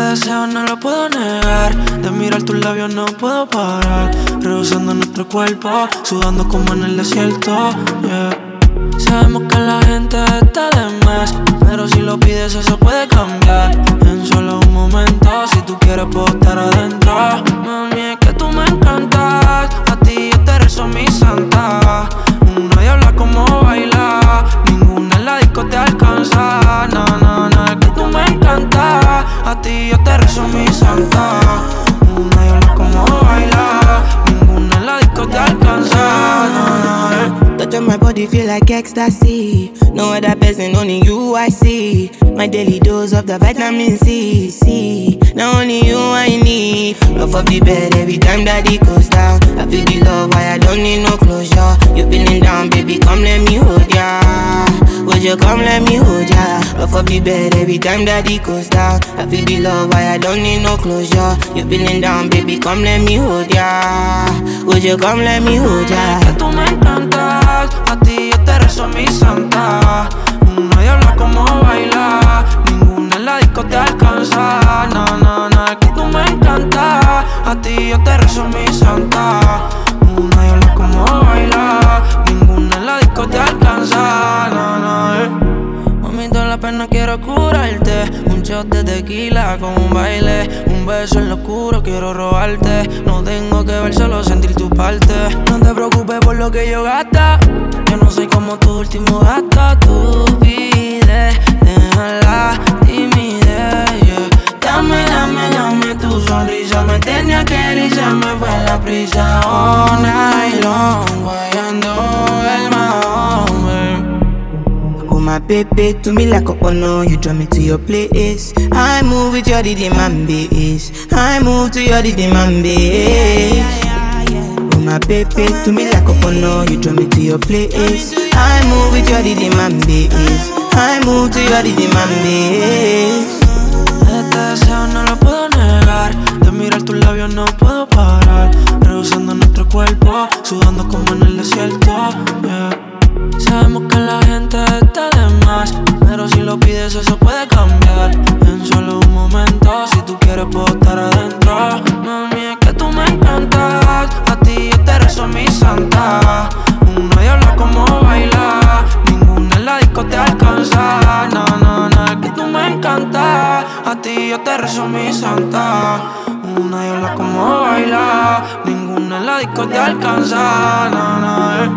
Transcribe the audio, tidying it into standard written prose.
deseo no lo puedo negar. De mirar tus labios no puedo parar. Rehusando nuestro cuerpo, sudando como en el desierto, yeah. Sabemos que la gente está de más, pero si lo pides eso puede cambiar en solo un momento. Si tú quieres puedo estar adentro. Mami, es que tú me encantas. A ti yo te rezo mi santa. Una diabla como baila, ninguna en la disco te alcanza. No, no, no, es que tú me encantas. A ti yo te rezo mi santa. Una diabla como baila, ninguna en la disco te alcanza. No, no, Touch on my body feel like ecstasy. No other person, only you I see. My daily dose of the vitamin C. Now only you I need. Love of the bed every time that it goes down. I feel the love, why I don't need no closure. You feeling down, baby, come let me hold ya. Would you come let me hold ya? Love of the bed every time that it goes down. I feel the love, why I don't need no closure. You feeling down, baby, come let me hold ya. Would you come let me hold ya? que tú me encantas. A ti yo te rezo mi santa. Una diabla como baila, ninguna en la disco te alcanza. No, no, no, es que tú me encantas. A ti yo te rezo mi santa. Una diabla como baila, ninguna en la disco te alcanza. No, no, Mami, toda la pena quiero curarte. Un shot de tequila con un baile. Un beso en lo oscuro, quiero robarte. No tengo que ver, solo sentir tu parte. No te preocupes por lo que yo gasta. Yo no soy como tu último gasto. Tú pides, deja la timidez, yeah. Dame tu sonrisa. Me tenía que ir y se me fue la prisa. All night long, guayando el mahón. Oh my baby, to me like a honor. You draw me to your place. I move with your rhythm and bass. I move to your rhythm and bass. Oh my baby, to me like a honor. You draw me to your place. I move with your rhythm and bass. I move to your rhythm and bass. Este deseo no lo puedo negar. De mirar tus labios no puedo parar. Rehusando nuestro cuerpo, sudando como en el desierto, yeah. Sabemos que la gente está de más, pero si lo pides eso puede cambiar en solo un momento. Si tú quieres puedo estar adentro. Mami, es que tú me encantas. A ti yo te rezo mi santa. Una diabla como baila, ninguna en la disco te alcanza. No, no, no, es que tú me encantas. A ti yo te rezo mi santa. Una diabla como baila, ninguna en la disco te alcanza. No, no,